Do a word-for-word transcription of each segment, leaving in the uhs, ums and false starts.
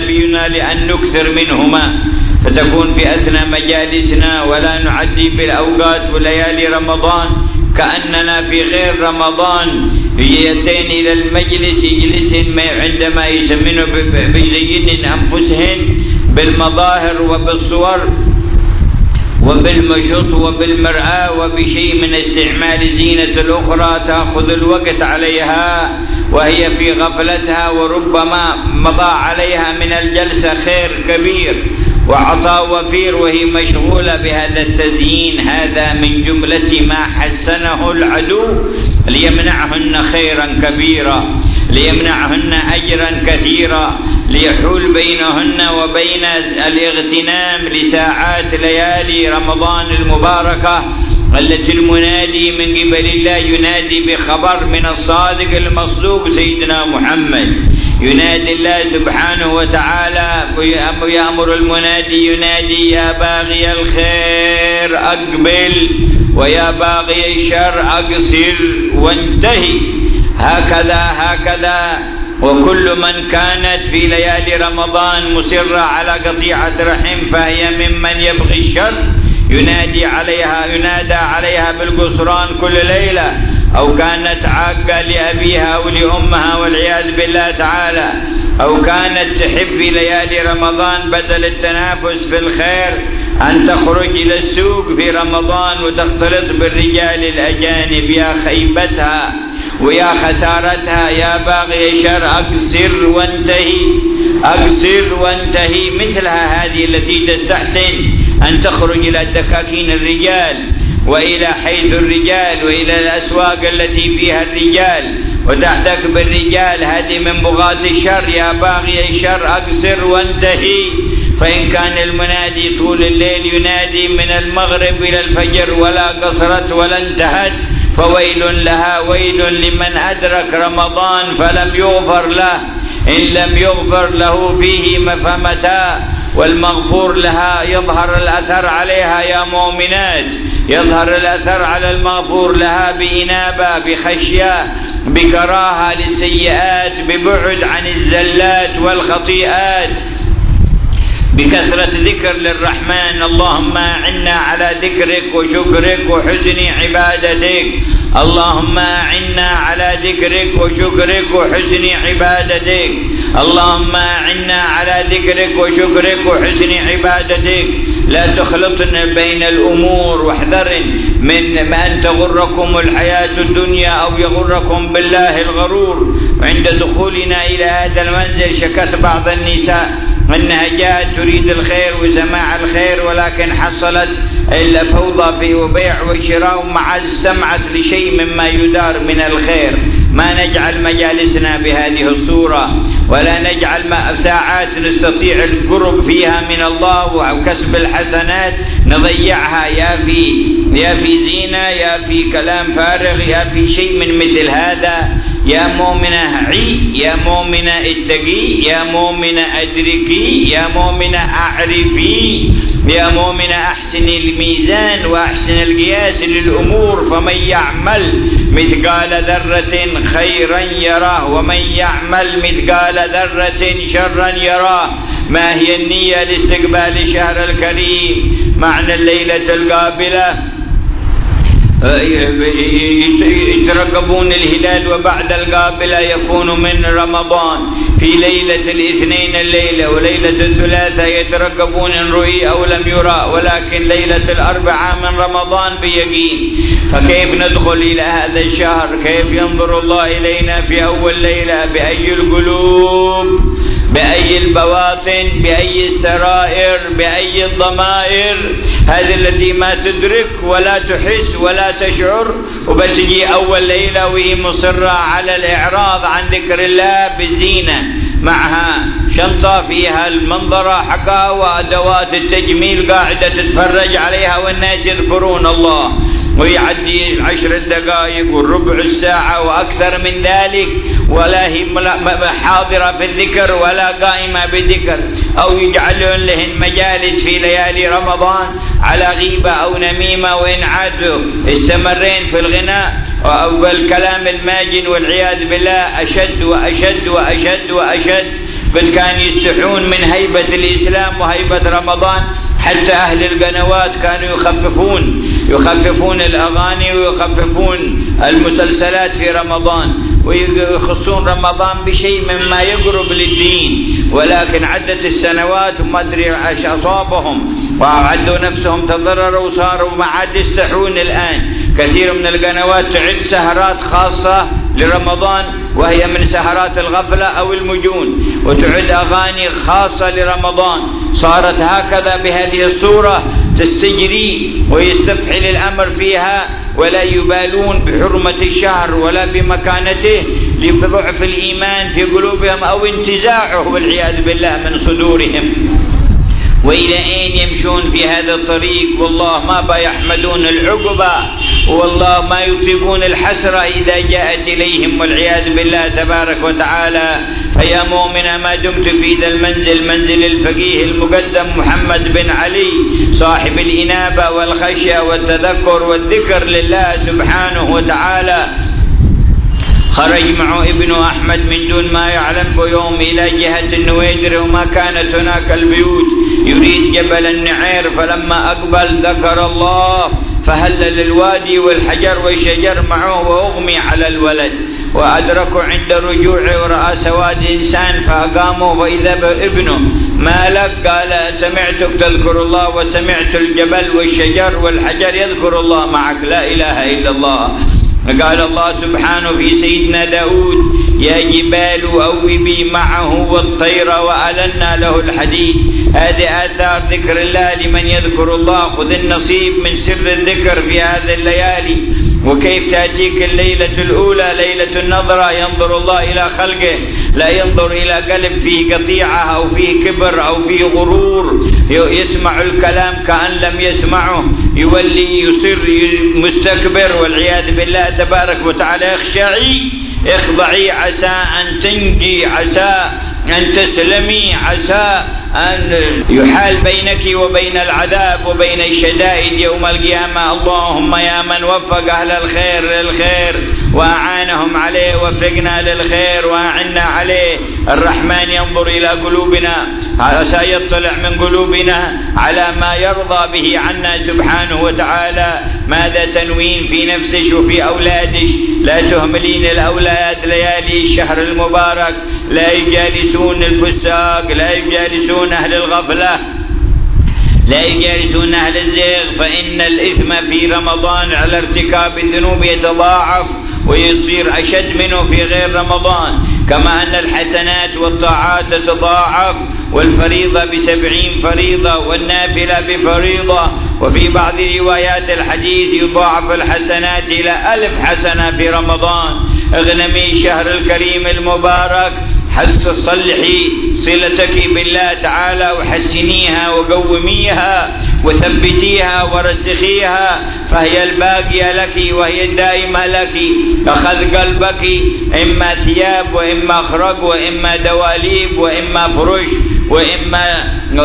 نبينا لأن نكثر منهما، فتكون في أثناء مجالسنا ولا نعدي بالأوقات وليالي رمضان كأننا في غير رمضان. يأتين إلى المجلس يجلسن عندما يسمنوا بزين أنفسهن بالمظاهر وبالصور وبالمشط وبالمرآة وبشيء من استعمال زينة الأخرى تأخذ الوقت عليها وهي في غفلتها، وربما مضى عليها من الجلسة خير كبير وعطاء وفير وهي مشغولة بهذا التزيين. هذا من جملة ما حسنه العدو ليمنعهن خيرا كبيرا، ليمنعهن أجرا كثيرا، ليحول بينهن وبين الاغتنام لساعات ليالي رمضان المباركة التي المنادي من قبل الله ينادي بخبر من الصادق المصدوق سيدنا محمد. ينادي الله سبحانه وتعالى ويأمر المنادي ينادي يا باغي الخير أقبل ويا باغي الشر أقصر وانتهي. هكذا هكذا وكل من كانت في ليالي رمضان مصرة على قطيعة رحم فهي ممن يبغي الشر ينادي عليها ينادى عليها بالقصران كل ليلة، أو كانت عاقة لأبيها أو لأمها والعياذ بالله تعالى، أو كانت تحب في ليالي رمضان بدل التنافس في الخير أن تخرج إلى السوق في رمضان وتختلط بالرجال الأجانب. يا خيبتها ويا خسارتها. يا باغي الشر أقصر وانتهي، أقصر وانتهي. مثلها هذه التي تستحسن أن تخرج إلى دكاكين الرجال وإلى حيث الرجال وإلى الأسواق التي فيها الرجال وتحتك بالرجال، هذه من بغاة الشر. يا باغي الشر أقصر وانتهي. فإن كان المنادي طول الليل ينادي من المغرب إلى الفجر ولا قصرت ولا انتهت فويل لها، ويل لمن أدرك رمضان فلم يغفر له، إن لم يغفر له فيه فمتى. والمغفور لها يظهر الأثر عليها يا مؤمنات، يظهر الأثر على المغفور لها بإنابة، بخشية، بكراهة للسيئات، ببعد عن الزلات والخطيئات، بكثرة ذكر للرحمن. اللهم أعنا على ذكرك وشكرك وحسن عبادتك. اللهم أعنا على ذكرك وشكرك وحسن عبادتك. اللهم أعنا على ذكرك وشكرك وحسن عبادتك. لا تخلطن بين الأمور، واحذر من أن تغركم الحياة الدنيا أو يغركم بالله الغرور. عند دخولنا إلى هذا المنزل شكت بعض النساء أنها جاءت تريد الخير وسماع الخير ولكن حصلت إلا فوضى فيه وبيع وشراء مع استمعت لشيء مما يدار من الخير. ما نجعل مجالسنا بهذه الصورة، ولا نجعل ساعات نستطيع القرب فيها من الله وكسب الحسنات نضيعها يا في يا في زينة، يا في كلام فارغ، يا في شيء من مثل هذا. يا مؤمنة عي، يا مؤمنة اتقي، يا مؤمنة أدركي، يا مؤمنة أعرفي، يا مؤمنة أحسن الميزان وأحسن القياس للأمور. فمن يعمل مثقال ذرة خيرا يراه ومن يعمل مثقال ذرة شرا يراه. ما هي النية لاستقبال الشهر الكريم؟ معنى الليلة القابلة يترقبون الهلال، وبعد القابلة يكون من رمضان. في ليلة الاثنين الليلة وليلة الثلاثة يترقبون إن رؤي أو لم يرى، ولكن ليلة الأربعاء من رمضان بيقين. فكيف ندخل إلى هذا الشهر؟ كيف ينظر الله إلينا في أول ليلة؟ بأي القلوب؟ بأي البواطن؟ بأي السرائر؟ بأي الضمائر؟ هذه التي ما تدرك ولا تحس ولا تشعر، وبتجي أول ليلة وهي مصرة على الإعراض عن ذكر الله بالزينة، معها شنطة فيها المنظرة حقها وأدوات التجميل قاعدة تتفرج عليها والناس يذكرون الله، ويعدي عشر دقائق والربع الساعة وأكثر من ذلك ولا هي حاضرة في الذكر ولا قائمة بالذكر. أو يجعلون لهن مجالس في ليالي رمضان على غيبة أو نميمة، وإن عادوا استمرين في الغناء أو الكلام الماجن والعياذ بالله أشد وأشد وأشد وأشد. بل كانوا يستحون من هيبة الإسلام وهيبة رمضان. حتى أهل القنوات كانوا يخففون يخففون الأغاني ويخففون المسلسلات في رمضان، ويخصون رمضان بشيء مما يقرب للدين. ولكن عدت السنوات وما أدري ايش أصابهم وعدوا نفسهم تضرروا وصاروا ما عاد يستحون. الآن كثير من القنوات تعد سهرات خاصة لرمضان، وهي من سهرات الغفلة أو المجون، وتعد أغاني خاصة لرمضان. صارت هكذا بهذه الصورة تستجري ويستفحل الأمر فيها، ولا يبالون بحرمة الشهر ولا بمكانته لضعف الإيمان في قلوبهم أو انتزاعه والعياذ بالله من صدورهم. وإلى أين يمشون في هذا الطريق؟ والله ما بيحمدون العقبة، والله ما يطيقون الحسرة إذا جاءت إليهم والعياذ بالله تبارك وتعالى. فيا مؤمن ما دمت في ذا المنزل، منزل الفقيه المقدم محمد بن علي صاحب الإنابة والخشية والتذكر والذكر لله سبحانه وتعالى، خرج معه ابن أحمد من دون ما يعلم بيوم إلى جهة النويدر، وما كانت هناك البيوت، يريد جبل النعير. فلما أقبل ذكر الله فهلل الوادي والحجر والشجر معه وأغمي على الولد، وأدركوا عند رجوعه ورأى سواد إنسان فأقاموا فإذا بابنه. ما لك؟ قال سمعتك تذكر الله وسمعت الجبل والشجر والحجر يذكر الله معك، لا إله إلا الله. قال الله سبحانه في سيدنا داود يا جبال أوبي معه والطير وألنا له الحديد. هذه آثار ذكر الله لمن يذكر الله. خذ النصيب من سر الذكر في هذه الليالي. وكيف تأتيك الليلة الأولى ليلة النظرة، ينظر الله إلى خلقه، لا ينظر إلى قلب فيه قطيعة أو فيه كبر أو فيه غرور، يسمع الكلام كأن لم يسمعه، يولي يصير مستكبر والعياذ بالله تبارك وتعالى. اخشعي اخضعي عسى أن تنجي، عسى أن تسلمي، عسى أن يحال بينك وبين العذاب وبين الشدائد يوم القيامة. اللهم يا من وفق أهل الخير للخير وأعانهم عليه، وفقنا للخير وأعنا عليه. الرحمن ينظر إلى قلوبنا، عسى يطلع من قلوبنا على ما يرضى به عنا سبحانه وتعالى. ماذا تنوين في نفسك وفي أولادك؟ لا تهملين الأولاد ليالي الشهر المبارك، لا يجالسون الفساق، لا يجالسون أهل الغفلة، لا يجالسون أهل الزيغ، فإن الإثم في رمضان على ارتكاب الذنوب يتضاعف ويصير أشد منه في غير رمضان. كما أن الحسنات والطاعات تتضاعف، والفريضة بسبعين فريضة والنافلة بفريضة. وفي بعض روايات الحديث يضاعف الحسنات إلى ألف حسنة في رمضان. اغنمي الشهر الكريم المبارك، حث تصلحي صلتك بالله تعالى وحسنيها وقوميها وثبتيها ورسخيها، فهي الباقية لك وهي الدائمة لك. أخذ قلبك إما ثياب وإما خرق وإما دواليب وإما فرش وإما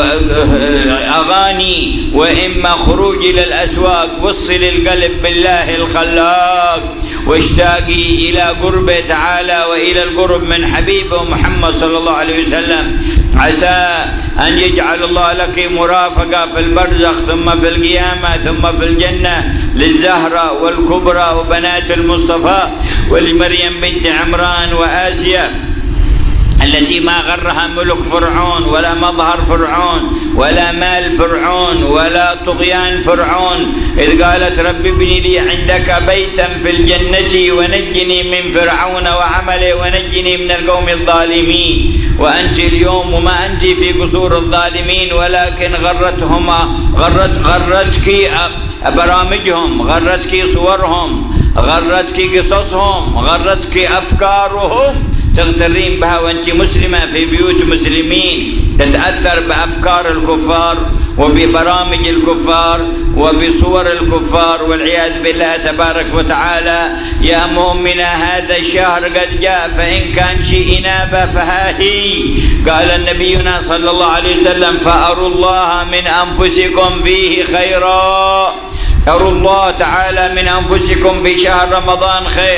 أغاني وإما خروج إلى الأسواق. وصل القلب بالله الخلاق، واشتاقي إلى قربه تعالى وإلى القرب من حبيبه محمد صلى الله عليه وسلم. عسى أن يجعل الله لك مرافقة في البرزخ ثم في القيامة ثم في الجنة للزهرة والكبرى وبنات المصطفى ولمريم بنت عمران وآسيا التي ما غرها ملك فرعون ولا مظهر فرعون ولا مال فرعون ولا طغيان فرعون، إذ قالت رب ابن لي عندك بيتا في الجنة ونجني من فرعون وعمله ونجني من القوم الظالمين. وأنت اليوم وما أنت في قصور الظالمين، ولكن غرتهم غرت غرتك برامجهم، غرتك صورهم، غرتك قصصهم، غرتك أفكارهم، تغترين بها وأنت مسلمة في بيوت مسلمين، تتأثر بأفكار الكفار وببرامج الكفار وبصور الكفار والعياذ بالله تبارك وتعالى. يا مؤمنة هذا الشهر قد جاء، فإن كان شيء إنابة فها هي. قال نبينا صلى الله عليه وسلم فأروا الله من أنفسكم فيه خيرا. أروا الله تعالى من أنفسكم في شهر رمضان خير.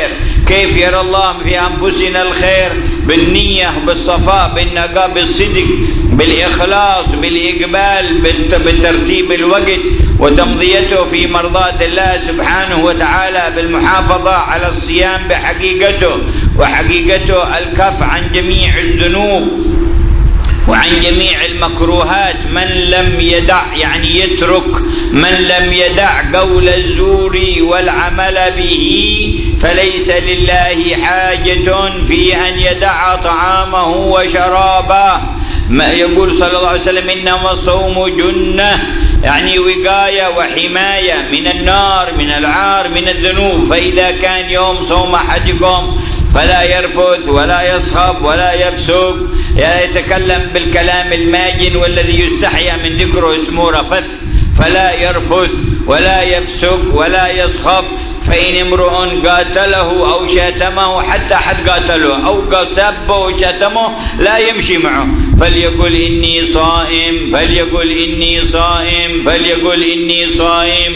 كيف يرى الله في أنفسنا الخير؟ بالنية، بالصفاء، بالنقاء، بالصدق، بالإخلاص، بالإقبال، بترتيب الوقت وتمضيته في مرضاة الله سبحانه وتعالى، بالمحافظة على الصيام بحقيقته وحقيقته الكف عن جميع الذنوب وعن جميع المكروهات. من لم يدع يعني يترك، من لم يدع قول الزور والعمل به فليس لله حاجة في أن يدع طعامه وشرابه. ما يقول صلى الله عليه وسلم إنما الصوم جنة، يعني وقاية وحماية من النار، من العار، من الذنوب. فإذا كان يوم صوم أحدكم فلا يرفث ولا يصخب ولا يفسق، يعني يتكلم بالكلام الماجن والذي يستحيا من ذكره اسمه رفث، فلا يرفث ولا يفسق ولا يصخب. فإن امرؤ قاتله أو شاتمه، حتى حد قاتله أو سبه وشاتمه لا يمشي معه، فليقل إني صائم، فليقل إني صائم، فليقل إني صائم.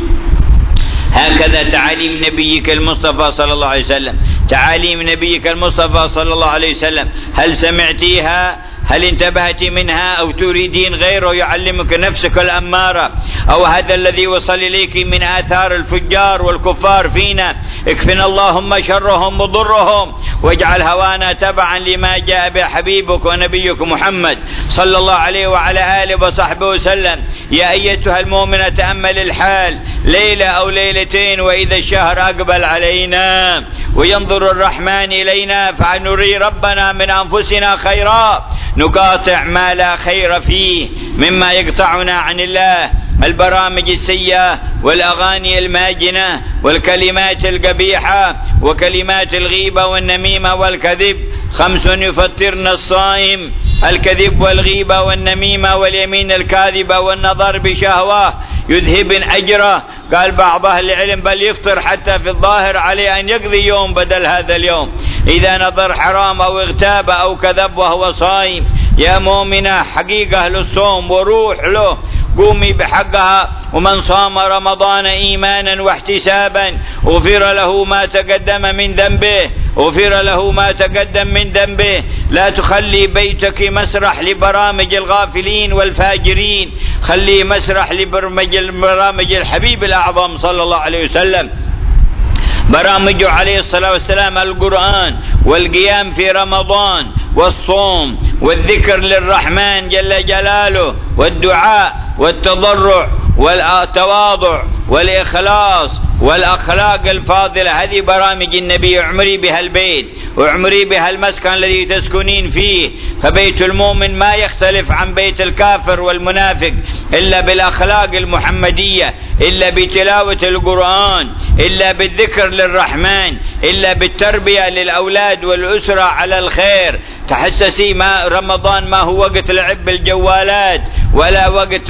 هكذا تعاليم نبيك المصطفى صلى الله عليه وسلم، تعاليم نبيك المصطفى صلى الله عليه وسلم. هل سمعتيها؟ هل انتبهت منها أو تريدين غيره يعلمك نفسك الأمارة؟ أو هذا الذي وصل إليك من آثار الفجار والكفار فينا؟ اكفنا اللهم شرهم وضرهم، واجعل هوانا تبعا لما جاء به حبيبك ونبيك محمد صلى الله عليه وعلى آله وصحبه وسلم. يا أيتها المؤمنة تأمل الحال ليلة أو ليلتين وإذا الشهر أقبل علينا وينظر الرحمن إلينا فنري ربنا من أنفسنا خيرا، نقاطع ما لا خير فيه مما يقطعنا عن الله، البرامج السيئة والأغاني الماجنة والكلمات القبيحة وكلمات الغيبة والنميمة والكذب. خمس يفطرن الصائم: الكذب والغيبة والنميمة واليمين الكاذبة والنظر بشهوة يذهب أجره. قال بعض أهل العلم بل يفطر حتى في الظاهر عليه أن يقضي يوم بدل هذا اليوم إذا نظر حرام أو اغتاب أو كذب وهو صائم. يا مؤمنة حقيقة للصوم وروح له، قومي بحقها. ومن صام رمضان إيمانا واحتسابا غفر له ما تقدم من ذنبه، غفر له ما تقدم من ذنبه. لا تخلي بيتك مسرح لبرامج الغافلين والفاجرين، خلي مسرح لبرامج الحبيب الأعظم صلى الله عليه وسلم. برامجه عليه الصلاة والسلام القرآن والقيام في رمضان والصوم والذكر للرحمن جل جلاله والدعاء والتضرع والتواضع والإخلاص والأخلاق الفاضلة. هذه برامج النبي. اعمري بها البيت واعمري بها المسكن الذي تسكنين فيه. فبيت المؤمن ما يختلف عن بيت الكافر والمنافق إلا بالأخلاق المحمدية، إلا بتلاوة القرآن، إلا بالذكر للرحمن، إلا بالتربية للأولاد والأسرة على الخير. تحسسي ما رمضان ما هو وقت لعب الجوالات ولا وقت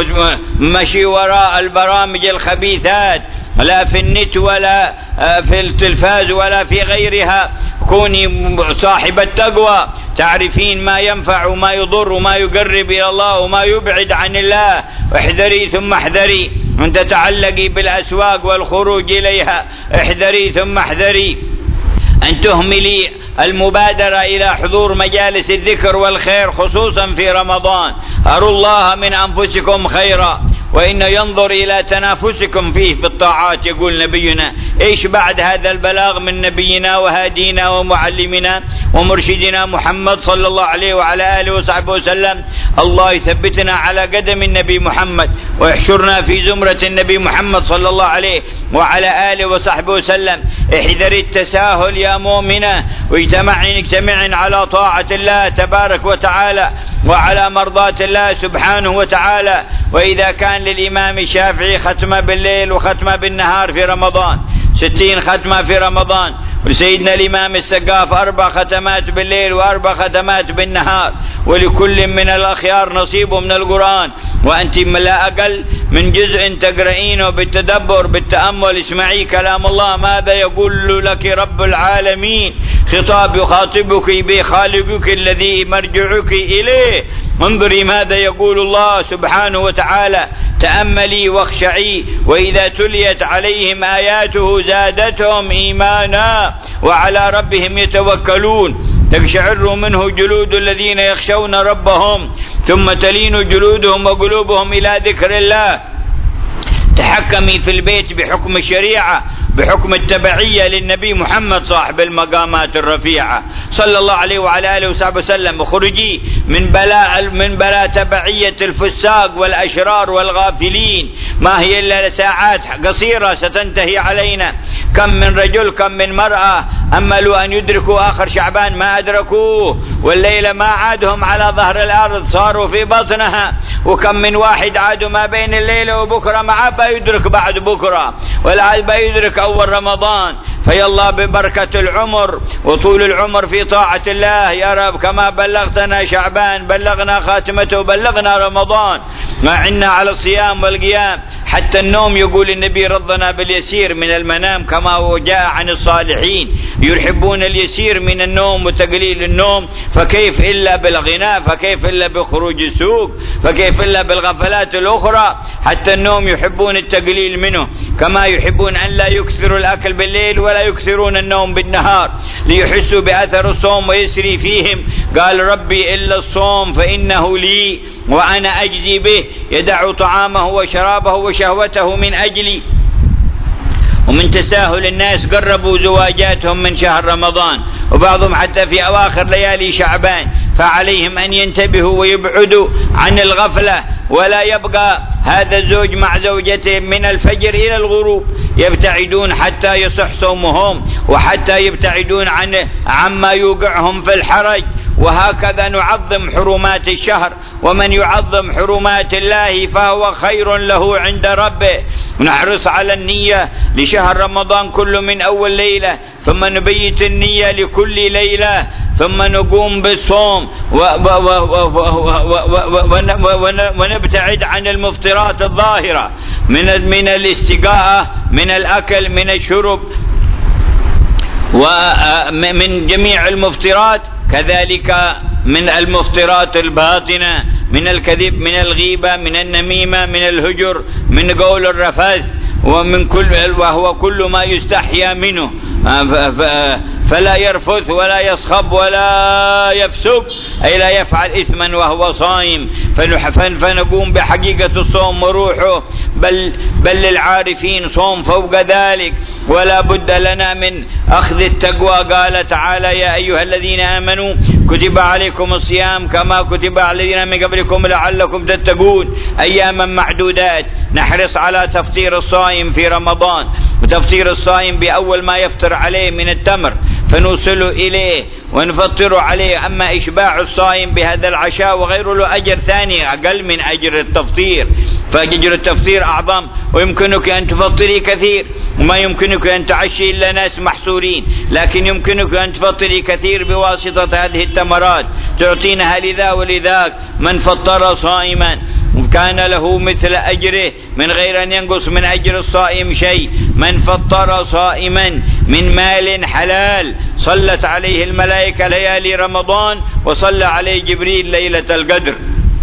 مشي وراء البرامج الخبيثات، لا في النت ولا في التلفاز ولا في غيرها. كوني صاحبة تقوى، تعرفين ما ينفع وما يضر وما يقرب إلى الله وما يبعد عن الله. احذري ثم احذري أن تتعلقي بالأسواق والخروج إليها، احذري ثم احذري أن تهملي المبادرة إلى حضور مجالس الذكر والخير خصوصا في رمضان. أروا الله من أنفسكم خيرا وإن ينظر إلى تنافسكم فيه في الطاعات. يقول نبينا إيش بعد هذا البلاغ من نبينا وهادينا ومعلمنا ومرشدنا محمد صلى الله عليه وعلى آله وصحبه وسلم. الله يثبتنا على قدم النبي محمد ويحشرنا في زمرة النبي محمد صلى الله عليه وعلى آله وصحبه وسلم. احذر التساهل يا مؤمنة، واجتمعين اجتمعين على طاعة الله تبارك وتعالى وعلى مرضاة الله سبحانه وتعالى. وإذا كان للإمام الشافعي ختمة بالليل وختمة بالنهار في رمضان، ستين ختمة في رمضان، ولسيدنا الإمام السقاف أربع ختمات بالليل وأربع ختمات بالنهار، ولكل من الأخيار نصيب من القرآن، وأنت لا أقل من جزء تقرأينه بالتدبر بالتأمل. اسمعي كلام الله، ماذا يقول لك رب العالمين؟ خطاب يخاطبك به خالقك الذي مرجعك إليه. انظري ماذا يقول الله سبحانه وتعالى. تأملي واخشعي وإذا تليت عليهم آياته زادتهم إيمانا وعلى ربهم يتوكلون تقشعر منه جلود الذين يخشون ربهم ثم تلين جلودهم وقلوبهم إلى ذكر الله. تحكمي في البيت بحكم الشريعة بحكم التبعية للنبي محمد صاحب المقامات الرفيعة صلى الله عليه وعلى آله وصحبه وسلم. وخرجي من بلاء من بلاء تبعية الفساق والأشرار والغافلين، ما هي إلا ساعات قصيرة ستنتهي علينا. كم من رجل كم من مرأة أملوا أن يدركوا آخر شعبان ما أدركوه، والليلة ما عادهم على ظهر الأرض صاروا في بطنها. وكم من واحد عادوا ما بين الليلة وبكرة ما عاد يدرك بعد بكرة ولا عاد يدرك أول رمضان. فيلا ببركة العمر وطول العمر في طاعة الله يا رب، كما بلغتنا شعبان بلغنا خاتمته بلغنا رمضان، ما عنا على الصيام والقيام حتى النوم. يقول النبي رضنا باليسير من المنام كما جاء عن الصالحين، يحبون اليسير من النوم وتقليل النوم، فكيف إلا بالغناء، فكيف إلا بخروج السوق، فكيف إلا بالغفلات الأخرى. حتى النوم يحبون التقليل منه، كما يحبون أن لا يكثروا الأكل بالليل ولا يكثرون النوم بالنهار ليحسوا بأثر الصوم ويسري فيهم. قال ربي إلا الصوم فإنه لي وأنا أجزي به، يدع طعامه وشرابه وشهوته من أجلي. ومن تساهل الناس قربوا زواجاتهم من شهر رمضان، وبعضهم حتى في أواخر ليالي شعبان، فعليهم أن ينتبهوا ويبعدوا عن الغفلة. ولا يبقى هذا الزوج مع زوجته من الفجر إلى الغروب، يبتعدون حتى يصح صومهم وحتى يبتعدون عن عما يوقعهم في الحرج. وهكذا نعظم حرمات الشهر، ومن يعظم حرمات الله فهو خير له عند ربه. ونحرص على النية لشهر رمضان كله من أول ليلة، ثم نبيت النية لكل ليلة، ثم نقوم بالصوم ونبتعد عن المفطرات الظاهرة من من الاستقاءة من الأكل من الشرب ومن جميع المفطرات، كذلك من المفطرات الباطنة من الكذب من الغيبة من النميمة من الهجر من قول الرفث ومن كل وهو كل ما يستحيا منه، فلا يرفث ولا يصخب ولا يفسق أي لا يفعل إثما وهو صائم. فنقوم بحقيقة الصوم وروحه، بل, بل للعارفين صوم فوق ذلك. ولا بد لنا من أخذ التقوى. قال تعالى يا أيها الذين آمنوا كتب عليكم الصيام كما كتب على الذين من قبلكم لعلكم تتقون أياما معدودات. نحرص على تفطير الصائم في رمضان، وتفطير الصائم بأول ما يفطر عليه من التمر فنوصل إليه ونفطر عليه. أما إشباع الصائم بهذا العشاء وغيره له أجر ثاني أقل من أجر التفطير، فأجر التفطير أعظم. ويمكنك أن تفطري كثير، وما يمكنك أن تعشي إلا ناس محصورين، لكن يمكنك أن تفطري كثير بواسطة هذه التمرات تعطينها لذا ولذاك. من فطر صائما كان له مثل أجره من غير أن ينقص من أجر الصائم شيء. من فطر صائما من مال حلال صلت عليه الملائكة ليالي رمضان وصلى عليه جبريل ليلة القدر.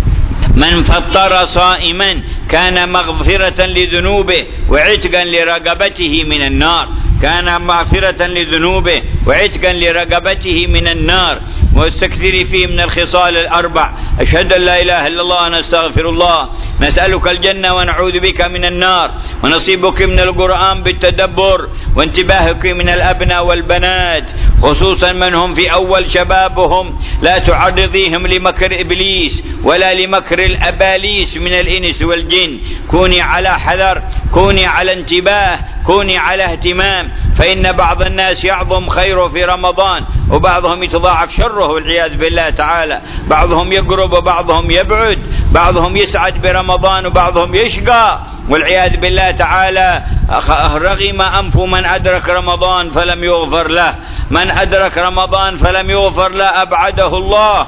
من فطر صائما كان مغفرة لذنوبه وعتقا لرقبته من النار، كان مغفرة لذنوبه وعتقا لرقبته من النار. واستكثري فيه من الخصال الأربع: أشهد أن لا إله إلا الله ونستغفر الله، نسألك الجنة ونعوذ بك من النار، ونصيبك من القرآن بالتدبر، وانتباهك من الأبناء والبنات خصوصا من هم في أول شبابهم. لا تعرضيهم لمكر إبليس ولا لمكر الأباليس من الإنس والجن. كوني على حذر، كوني على انتباه، كوني على اهتمام، فإن بعض الناس يعظم خيره في رمضان وبعضهم يتضاعف شره والعياذ بالله تعالى. بعضهم يقرب وبعضهم يبعد، بعضهم يسعد برمضان وبعضهم يشقى والعياذ بالله تعالى. رغم أنف من أدرك رمضان فلم يغفر له، من أدرك رمضان فلم يغفر له أبعده الله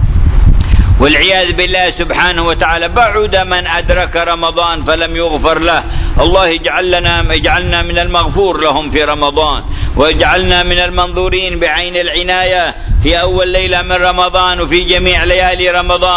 والعياذ بالله سبحانه وتعالى. بعد من أدرك رمضان فلم يغفر له. الله يجعل لنا يجعلنا من المغفور لهم في رمضان، ويجعلنا من المنظورين بعين العناية في أول ليلة من رمضان وفي جميع ليالي رمضان.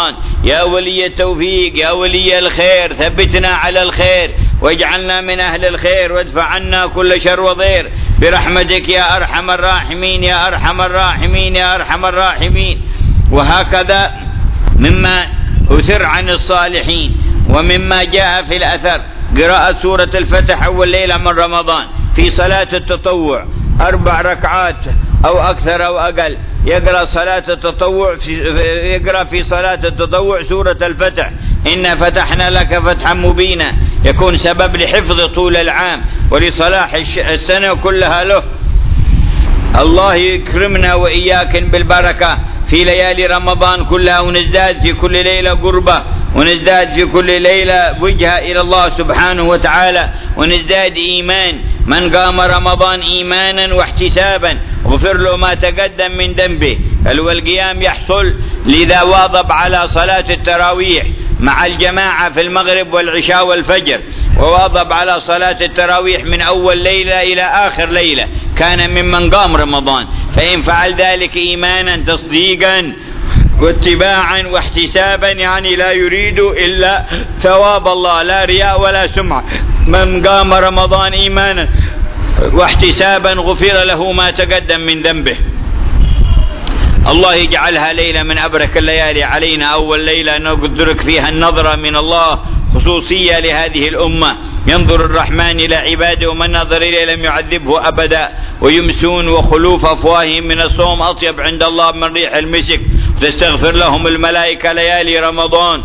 يا ولي التوفيق يا ولي الخير، ثبتنا على الخير واجعلنا من أهل الخير، وادفع عنا كل شر وضير برحمتك يا أرحم الراحمين يا أرحم الراحمين يا أرحم الراحمين. وهكذا مما أثر عن الصالحين ومما جاء في الأثر قراءة سورة الفتح أول ليلة من رمضان في صلاة التطوع، أربع ركعات أو أكثر أو أقل، يقرأ صلاة التطوع في يقرأ في صلاة التطوع سورة الفتح، إنا فتحنا لك فتحا مبينا، يكون سبب لحفظ طول العام ولصلاح السنة كلها له. الله يكرمنا وإياك بالبركة في ليالي رمضان كلها، ونزداد في كل ليلة قربة، ونزداد في كل ليلة وجهة إلى الله سبحانه وتعالى، ونزداد إيمان. من قام رمضان إيمانا واحتسابا غفر له ما تقدم من ذنبه. والقيام يحصل لذا واظب على صلاة التراويح مع الجماعة في المغرب والعشاء والفجر، وواظب على صلاة التراويح من أول ليلة إلى آخر ليلة، كان ممن قام رمضان. فإن فعل ذلك إيمانا تصديقا واتباعا واحتسابا، يعني لا يريد إلا ثواب الله، لا رياء ولا سمعة. من قام رمضان إيمانا واحتسابا غفر له ما تقدم من ذنبه. الله يجعلها ليلة من أبرك الليالي علينا، أول ليلة ندرك فيها النظرة من الله خصوصية لهذه الأمة، ينظر الرحمن إلى عباده ومن نظر إليه لم يعذبه أبدا، ويمسون وخلوف أفواههم من الصوم أطيب عند الله من ريح المسك، تستغفر لهم الملائكة ليالي رمضان،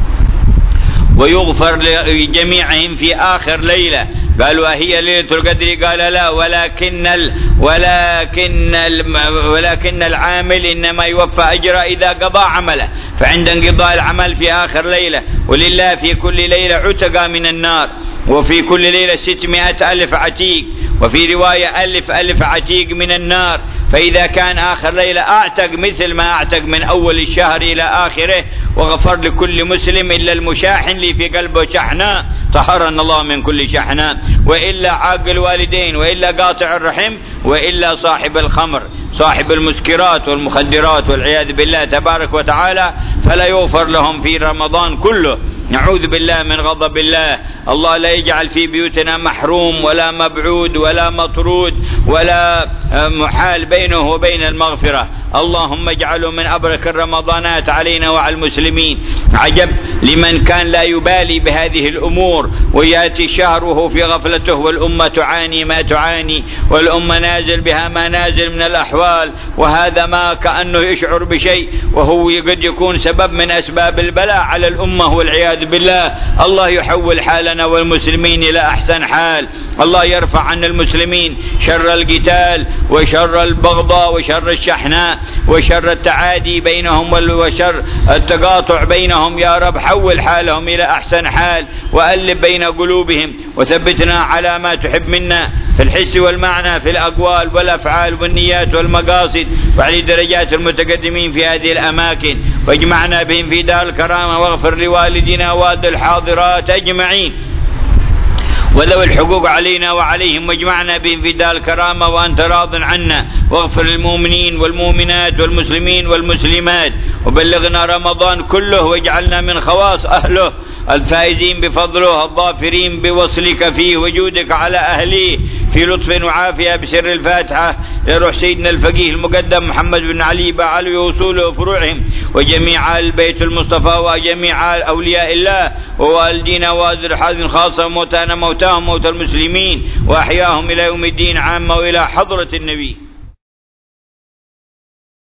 ويغفر لجميعهم في آخر ليلة. قالوا أهي ليلة القدر؟ قال لا، ولكن ال ولكن ال ولكن العامل إنما يوفى أجره إذا قضى عمله، فعند انقضاء العمل في آخر ليلة. ولله في كل ليلة عتق من النار، وفي كل ليلة ستمائة ألف عتيق، وفي رواية ألف ألف عتيق من النار. فإذا كان آخر ليلة أعتق مثل ما أعتق من أول الشهر إلى آخره، وغفر لكل مسلم إلا المشاحن اللي في قلبه شحناء، طهرنا الله من كل شحناء، وإلا عاق الوالدين، وإلا قاطع الرحم، وإلا صاحب الخمر، صاحب المسكرات والمخدرات والعياذ بالله تبارك وتعالى، فلا يغفر لهم في رمضان كله. نعوذ بالله من غضب الله. الله لا يجعل في بيوتنا محروم ولا مبعود ولا مطرود ولا محال بينه وبين المغفرة. اللهم اجعله من أبرك الرمضانات علينا وعلى المسلمين. عجب لمن كان لا يبالي بهذه الأمور، ويأتي الشهر وهو في غفلته، والأمة تعاني ما تعاني، والأمة نازل بها ما نازل من الأحوال، وهذا ما كأنه يشعر بشيء، وهو قد يكون سبب من أسباب البلاء على الأمة والعياذ بالله. الله يحول حالنا والمسلمين إلى أحسن حال. الله يرفع عن المسلمين شر القتال وشر البغضاء وشر الشحناء وشر التعادي بينهم وشر التقاطع بينهم. يا رب حول حالهم إلى أحسن حال، وألب بين قلوبهم، وثبتنا على ما تحب منا في الحس والمعنى، في الأقوال والأفعال والنيات والمقاصد، وعلى درجات المتقدمين في هذه الأماكن، واجمعنا بهم في دار الكرامة، واغفر لوالدنا والد الحاضرات أجمعين وذوي الحقوق علينا وعليهم، واجمعنا بهم في دار الكرامة وأنت راض عنا، واغفر للمؤمنين والمؤمنات والمسلمين والمسلمات، وبلغنا رمضان كله، واجعلنا من خواص أهله الفائزين بفضله، الظافرين بوصلك فيه وجودك على أهليه، في لطف وعافية بسر الفاتحة لروح سيدنا الفقيه المقدم محمد بن علي بعلوي وصوله وفروعهم، وجميع البيت المصطفى وجميع أولياء الله، ووالدينا ووالد حاذن خاصة، وموتانا موتاهم موتى المسلمين، وأحياهم إلى يوم الدين عامة، وإلى حضرة النبي.